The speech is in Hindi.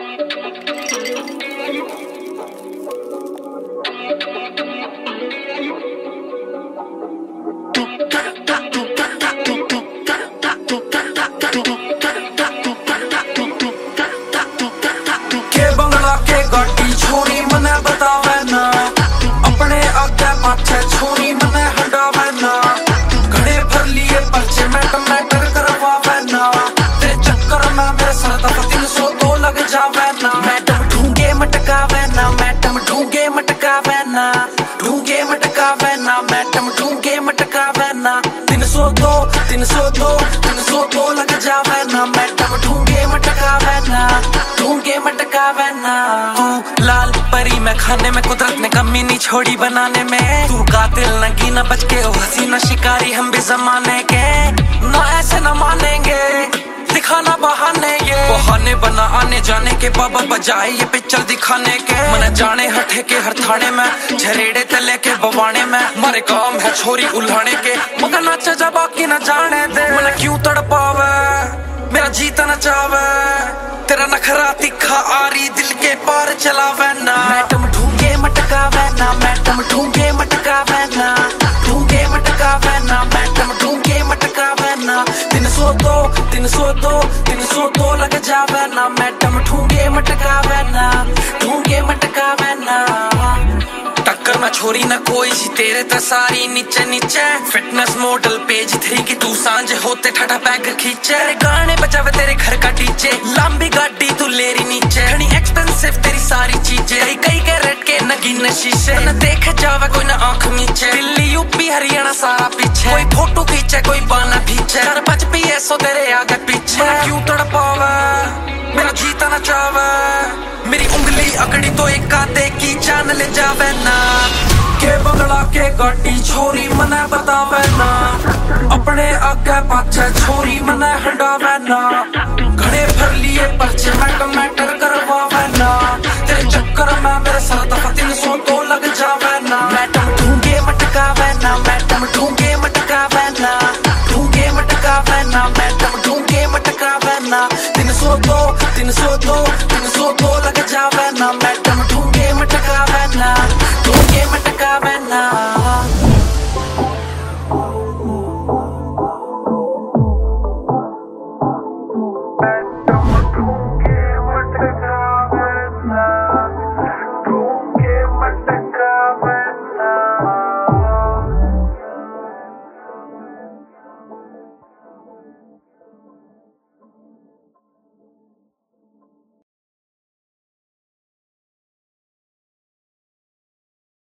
छोरी मने बतावे ना, अपने आगे पाछे छोरी मने हटावे ना, घड़े भर लिए पर्चे मैटर करवावे ना, तेरे चक्कर में मेरे सर दफा 302 लग जावे ना। मैडम ढूंढे मटकावे ना, मैडम ढूंढे मटकावे ना, ढूंढे मटकावे ना, मैडम ढूंढे मटकावे ना, 302 लग जावे ना, मैडम ढूंढे मटकावे ना, ढूंढे मटकावे ना। तू लाल परी मैं खाने में, कुदरत ने कमी नहीं छोड़ी बनाने में, तू कातिल नगी न बच के, ओ हसीना शिकारी हम भी जमाने के, ना ऐसे न मानेंगे दिखाना बहाने, ये बहाने बना आने जाने के, बाबा बजाए ये पिक्चर दिखाने के, मन जाने हटे के हर थाने में, झरेड़े तले के बवाने में, मारे काम है छोरी उल्हाने के, मगर नाचा जा बाकी न जाने दे, मन क्यों तड़पावे मेरा जीता न चावे, तेरा नखरा तिखा आरी दिल के पार चलावे ना। मैडम ढूंढे मटकावे ना, मैडम ढूंढे मटकावे ना, ढूंढे मटकावे ना, मैडम ढूंढे मटकावे ना, 302 लग जावे ना, मैडम ढूंढे मटकावे ना, ढूंढे मटकावे ना। टक्कर में छोरी ना कोई सी तेरे ते सारी नीचे नीचे, फिटनेस मॉडल पेज 3 की तू सांझ होते ठठा पैग खींचे, गाने बजावे तेरे घर का डीजे, लंबी गाड़ी तू लेरी नीचे, घनी एक्सपेंसिव तेरी सारी चीजें, कई कैरेट के नगीन शीशे, न देख जावे कोई ना आंख नीचे, दिल्ली यूपी हरियाणा सारा पीछे, कोई फोटो खींचे कोई बाना खींचे, 4-5 PSO तेरे आगे पीछे, क्यों तड़पावे मेरा जीता न चावे, मेरी उंगली अकड़ी तो एक आधे की जान ले जावे ना, के बंगला के गाड़ी छोरी मने बतावे ना, अपने आगे पाछे छोरी मने हटावे ना, घड़े भर लिए पर्चे मैटर करवावे ना, तेरे चक्कर में मेरे सर दफा 302 लग जावे ना। मैडम ढूंढे मटकावे ना, मैडम ढूंढे मटकावे ना, ढूंढे मटकावे ना, मैडम ढूंढे मटकावे ना, 302 लग जावे ना, मैडम ढूंढे मटकावे ना, ढूंढे मटकावे ना।